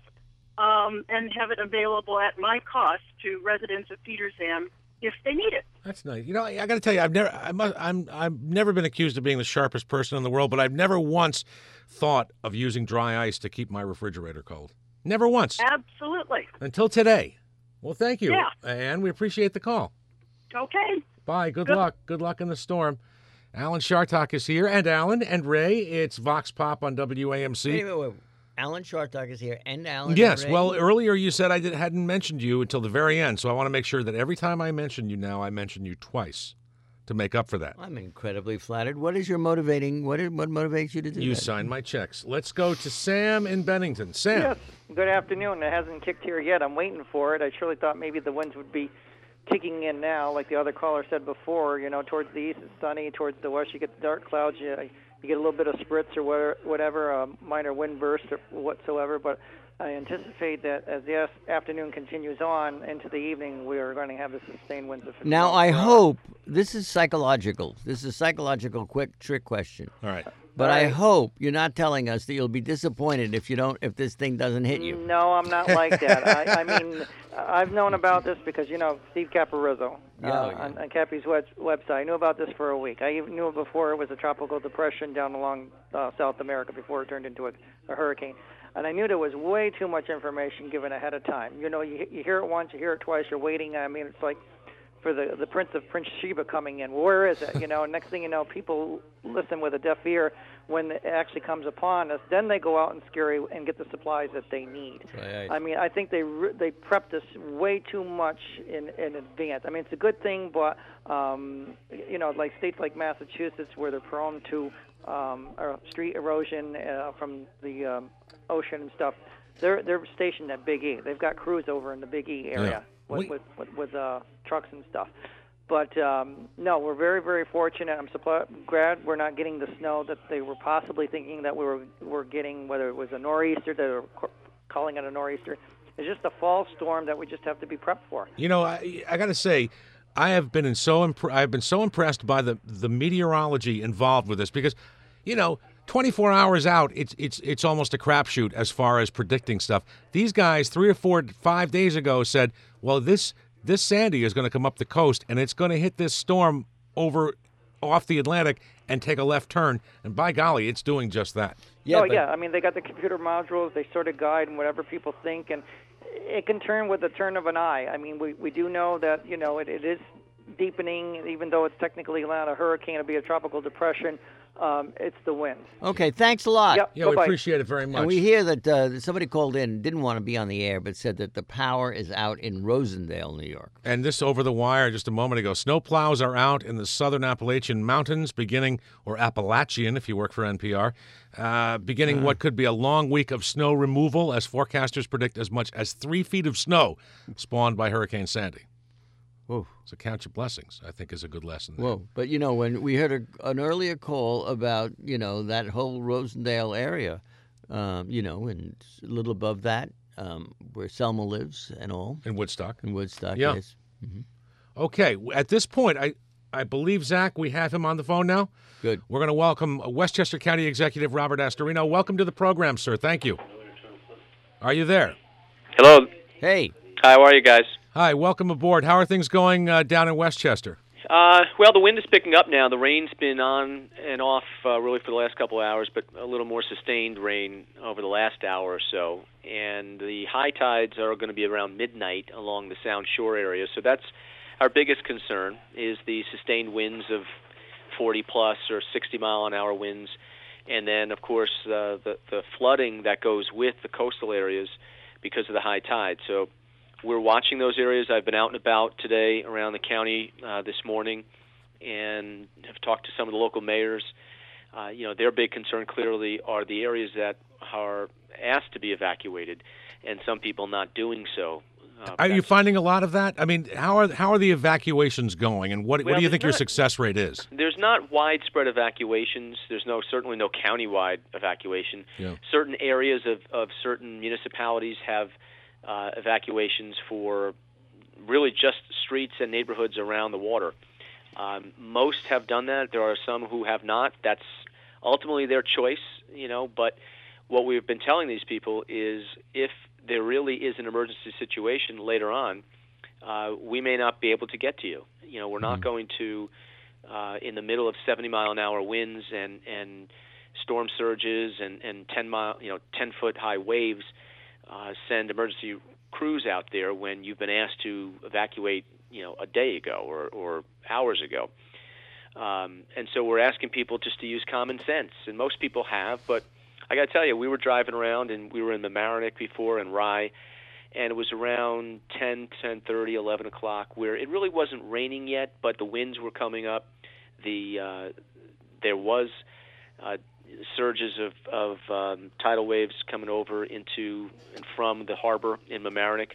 ice and have it available at my cost to residents of Petersham if they need it. That's nice. You know, I got to tell you, I've never been accused of being the sharpest person in the world, but I've never once thought of using dry ice to keep my refrigerator cold. Never once. Absolutely. Until today. Well, thank you, Yeah. Ann. We appreciate the call. Okay. Bye. Good luck. Good luck in the storm. Alan Chartock is here, and Alan and Ray. It's Vox Pop on WAMC. Wait. Alan Chartock is here, and Alan. Yes. and Ray. Well, earlier you said I hadn't mentioned you until the very end, so I want to make sure that every time I mention you now, I mention you twice to make up for that. I'm incredibly flattered. What is your motivating? What motivates you to do You that? sign my checks. Let's go to Sam in Bennington. Sam. Yes. Good afternoon. It hasn't kicked here yet. I'm waiting for it. I surely thought maybe the winds would be kicking in now, like the other caller said before. You know, towards the east it's sunny, towards the west you get the dark clouds. You get a little bit of spritz or whatever, a minor wind burst or whatsoever. But I anticipate that as the afternoon continues on into the evening, we are going to have the sustained winds of 50 Now, miles I per hour. hope this is psychological. This is a psychological, quick trick question. All right. But I hope you're not telling us that you'll be disappointed if this thing doesn't hit you. No, I'm not like that. I mean, I've known about this because, you know, Steve Caparizzo on Cappy's website. I knew about this for a week. I even knew it before it was a tropical depression down along South America before it turned into a hurricane. And I knew there was way too much information given ahead of time. You know, you hear it once, you hear it twice, you're waiting. I mean, it's like for the Prince of Prince Sheba coming in. Where is it? You know, next thing you know, people listen with a deaf ear when it actually comes upon us. Then they go out and scurry and get the supplies that they need. Right. I mean, I think they prep this way too much in advance. I mean, it's a good thing, but you know, like states like Massachusetts where they're prone to street erosion from the ocean and stuff, they're stationed at Big E. They've got crews over in the Big E area with trucks and stuff. But no, we're very, very fortunate. I'm glad we're not getting the snow that they were possibly thinking that we were getting, whether it was a nor'easter, they were calling it a nor'easter. It's just a fall storm that we just have to be prepped for. You know, I got to say, I've been so impressed by the meteorology involved with this because, you know, 24 hours out, it's almost a crapshoot as far as predicting stuff. These guys 3 or 4, 5 days ago said, well, this Sandy is going to come up the coast and it's going to hit this storm off the Atlantic and take a left turn. And by golly, it's doing just that. Yeah, I mean, they got the computer modules. They sort of guide and whatever people think, and it can turn with the turn of an eye. I mean, we do know that, you know, it is deepening, even though it's technically not a hurricane, it'll be a tropical depression. It's the winds. Okay, thanks a lot. Yep, yeah, we appreciate it very much. And we hear that somebody called in, didn't want to be on the air, but said that the power is out in Rosendale, New York. And this over the wire just a moment ago. Snow plows are out in the southern Appalachian Mountains, or Appalachian if you work for NPR, beginning what could be a long week of snow removal as forecasters predict as much as 3 feet of snow spawned by Hurricane Sandy. Whoa. So count your blessings, I think, is a good lesson there. Whoa. But, you know, when we heard an earlier call about, you know, that whole Rosendale area, you know, and a little above that, where Selma lives and all. In Woodstock. Yeah. Yes. Mm-hmm. Okay. At this point, I believe, Zach, we have him on the phone now. Good. We're going to welcome Westchester County Executive Robert Astorino. Welcome to the program, sir. Thank you. Are you there? Hello. Hey. Hi, how are you guys? Hi, welcome aboard. How are things going down in Westchester? Well, the wind is picking up now. The rain's been on and off really for the last couple of hours, but a little more sustained rain over the last hour or so. And the high tides are going to be around midnight along the Sound Shore area. So that's our biggest concern, is the sustained winds of 40-plus or 60-mile-an-hour winds. And then, of course, the flooding that goes with the coastal areas because of the high tide. So we're watching those areas. I've been out and about today around the county this morning and have talked to some of the local mayors. You know, their big concern clearly are the areas that are asked to be evacuated. and some people not doing so. Are you finding a lot of that? I mean, how are the evacuations going, and what do you think your success rate is? There's not widespread evacuations. There's certainly no countywide evacuation. Yeah. Certain areas of certain municipalities have evacuations for really just streets and neighborhoods around the water. Most have done that. There are some who have not. That's ultimately their choice, but what we've been telling these people is if there really is an emergency situation later on, we may not be able to get to you. We're not going to, in the middle of 70-mile-an-hour winds and storm surges and 10-foot high waves, send emergency crews out there when you've been asked to evacuate, a day ago or hours ago. And so we're asking people just to use common sense, and most people have, but I got to tell you, we were driving around, and we were in Mamaroneck before and Rye, and it was around 10:30, 11 o'clock, where it really wasn't raining yet, but the winds were coming up. There was surges of tidal waves coming over into and from the harbor in Mamaroneck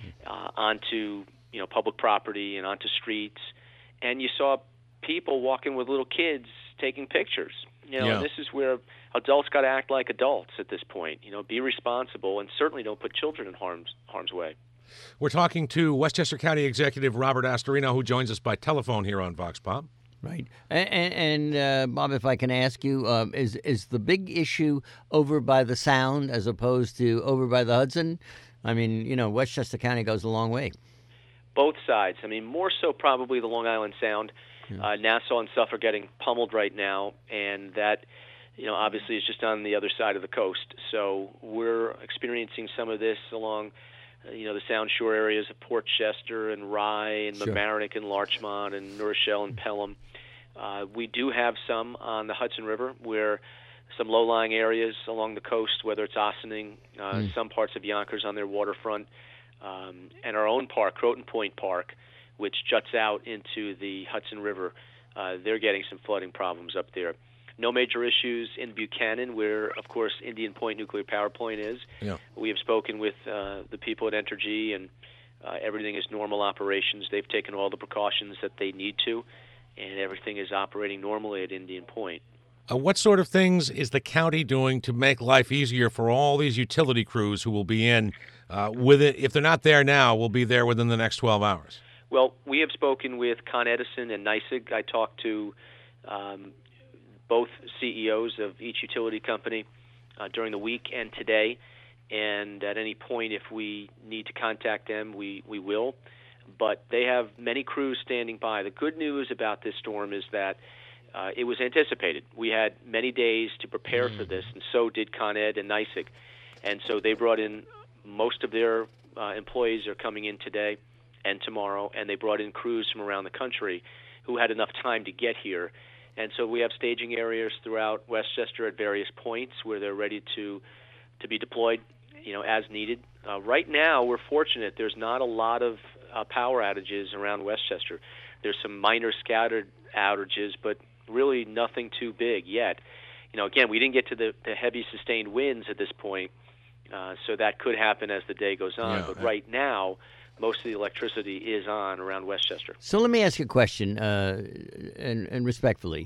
onto public property and onto streets, and you saw people walking with little kids taking pictures. And this is where adults got to act like adults at this point. Be responsible, and certainly don't put children in harm's way. We're talking to Westchester County Executive Robert Astorino, who joins us by telephone here on Vox Pop. Right. And Bob, if I can ask you, is the big issue over by the Sound as opposed to over by the Hudson? I mean, Westchester County goes a long way. Both sides. I mean, more so probably the Long Island Sound. Nassau and Suffolk are getting pummeled right now, and that, obviously is just on the other side of the coast. So we're experiencing some of this along, the Sound Shore areas of Port Chester and Rye and Mamaroneck and Larchmont and New Rochelle and Pelham. We do have some on the Hudson River where some low-lying areas along the coast, whether it's Ossining, some parts of Yonkers on their waterfront, and our own park, Croton Point Park, which juts out into the Hudson River. They're getting some flooding problems up there. No major issues in Buchanan, where, of course, Indian Point Nuclear Power Plant is. Yeah. We have spoken with the people at Entergy, and everything is normal operations. They've taken all the precautions that they need to, and everything is operating normally at Indian Point. What sort of things is the county doing to make life easier for all these utility crews who will be in with it? If they're not there now, will be there within the next 12 hours? Well, we have spoken with Con Edison and NYSEG. I talked to both CEOs of each utility company during the week and today, and at any point if we need to contact them, we will. But they have many crews standing by. The good news about this storm is that it was anticipated. We had many days to prepare for this, and so did Con Ed and NYSEG. And so they brought in most of their employees are coming in today and tomorrow, and they brought in crews from around the country who had enough time to get here. And so we have staging areas throughout Westchester at various points where they're ready to be deployed, as needed. Right now, we're fortunate. There's not a lot of power outages around Westchester. There's some minor scattered outages, but really nothing too big yet. Again, we didn't get to the heavy sustained winds at this point, so that could happen as the day goes on. But right now, most of the electricity is on around Westchester. So let me ask you a question, and respectfully.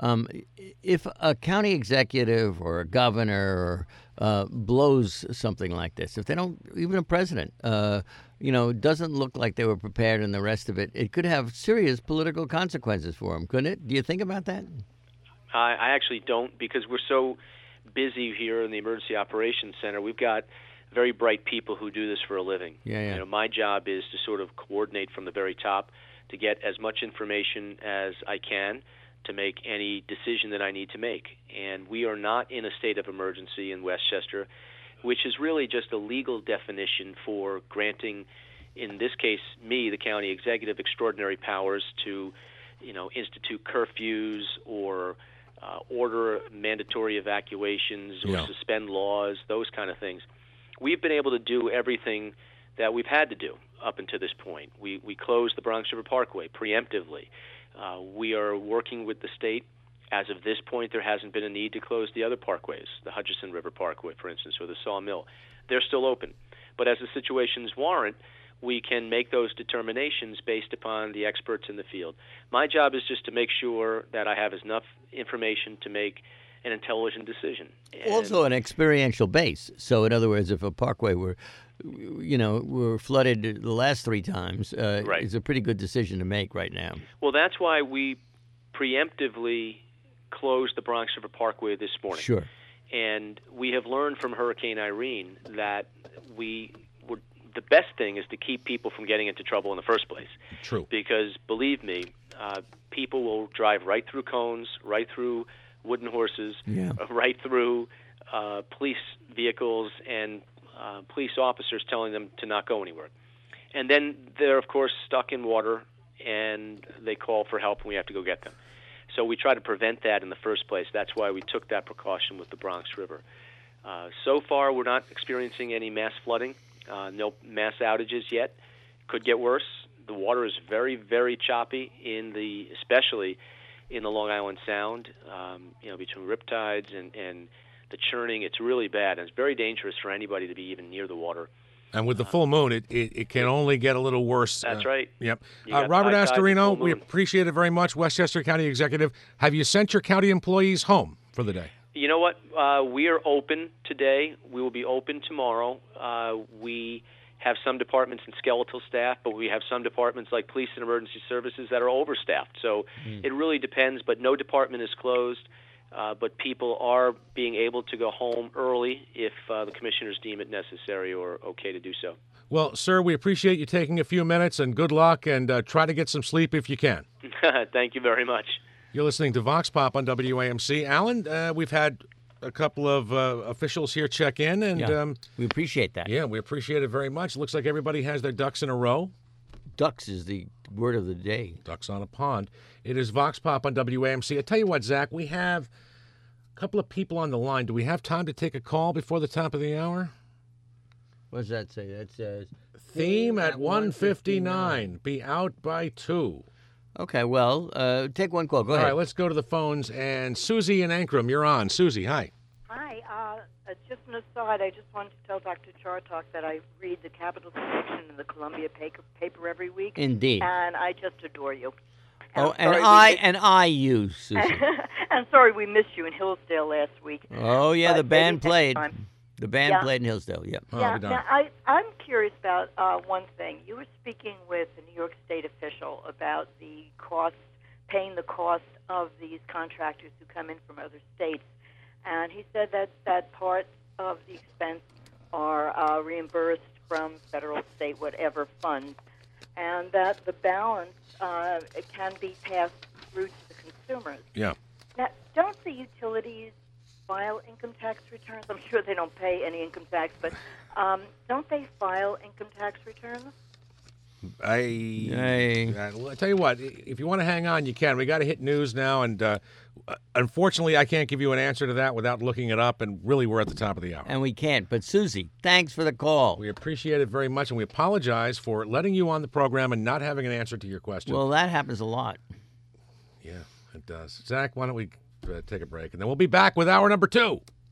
If a county executive or a governor blows something like this, if they don't, even a president, doesn't look like they were prepared and the rest of it, it could have serious political consequences for them, couldn't it? Do you think about that? I actually don't, because we're so busy here in the Emergency Operations Center. We've got very bright people who do this for a living. My job is to sort of coordinate from the very top to get as much information as I can to make any decision that I need to make. And we are not in a state of emergency in Westchester, which is really just a legal definition for granting, in this case, me, the county executive, extraordinary powers to, institute curfews or order mandatory evacuations or suspend laws, those kind of things. We've been able to do everything that we've had to do up until this point. We closed the Bronx River Parkway preemptively. We are working with the state. As of this point, there hasn't been a need to close the other parkways, the Hutchison River Parkway, for instance, or the Sawmill. They're still open. But as the situations warrant, we can make those determinations based upon the experts in the field. My job is just to make sure that I have enough information to make an intelligent decision. Also an experiential base. So in other words, if a parkway were flooded the last 3 times, it's a pretty good decision to make right now. Well, that's why we preemptively closed the Bronx River Parkway this morning. Sure. And we have learned from Hurricane Irene that the best thing is to keep people from getting into trouble in the first place. True. Because believe me, people will drive right through cones, right through wooden horses, right through police vehicles and police officers telling them to not go anywhere. And then they're, of course, stuck in water, and they call for help, and we have to go get them. So we try to prevent that in the first place. That's why we took that precaution with the Bronx River. So far, we're not experiencing any mass flooding, no mass outages yet. Could get worse. The water is very, very choppy, especially in the Long Island Sound, between riptides and the churning. It's really bad, and it's very dangerous for anybody to be even near the water. And with the full moon, it can only get a little worse. That's right. Yep. Robert Astorino, we appreciate it very much. Westchester County Executive. Have you sent your county employees home for the day? You know what? We are open today. We will be open tomorrow. We have some departments and skeletal staff, but we have some departments like police and emergency services that are overstaffed. So it really depends, but no department is closed. But people are being able to go home early if the commissioners deem it necessary or okay to do so. Well, sir, we appreciate you taking a few minutes, and good luck, and try to get some sleep if you can. Thank you very much. You're listening to Vox Pop on WAMC. Alan, we've had a couple of officials here check in, and we appreciate that. Yeah, we appreciate it very much. It looks like everybody has their ducks in a row. Ducks is the word of the day. Ducks on a pond. It is Vox Pop on WAMC. I tell you what, Zach, we have a couple of people on the line. Do we have time to take a call before the top of the hour? What does that say? That says theme at 1:59. Be out by 2. Okay, well, take one call. Go ahead. All right, let's go to the phones. And Susie in Ankrum, you're on. Susie, hi. Hi. Just an aside, I just wanted to tell Dr. Chartok that I read the Capital Connection in the Columbia paper every week. Indeed. And I just adore you. And I you, Susie. And sorry we missed you in Hillsdale last week. Oh, yeah, the band played. The band played in Hillsdale, yeah. Now, I'm curious about one thing. You were speaking with a New York State official about the cost, paying the cost of these contractors who come in from other states. And he said that part of the expense are reimbursed from federal, state, whatever funds, and that the balance it can be passed through to the consumers. Yeah. Now, don't the utilities file income tax returns? I'm sure they don't pay any income tax, but don't they file income tax returns? I'll tell you what, if you want to hang on, you can. We got to hit news now, and unfortunately, I can't give you an answer to that without looking it up, and really, we're at the top of the hour. And we can't. But, Susie, thanks for the call. We appreciate it very much, and we apologize for letting you on the program and not having an answer to your question. Well, that happens a lot. Yeah, it does. Zach, why don't we take a break, and then we'll be back with hour number 2.